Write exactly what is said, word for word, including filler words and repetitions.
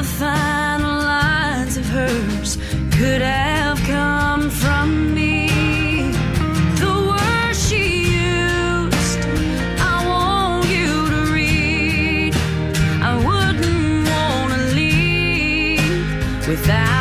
the final lines of hers could have come from me. The words she used, I want you to read. I wouldn't want to leave without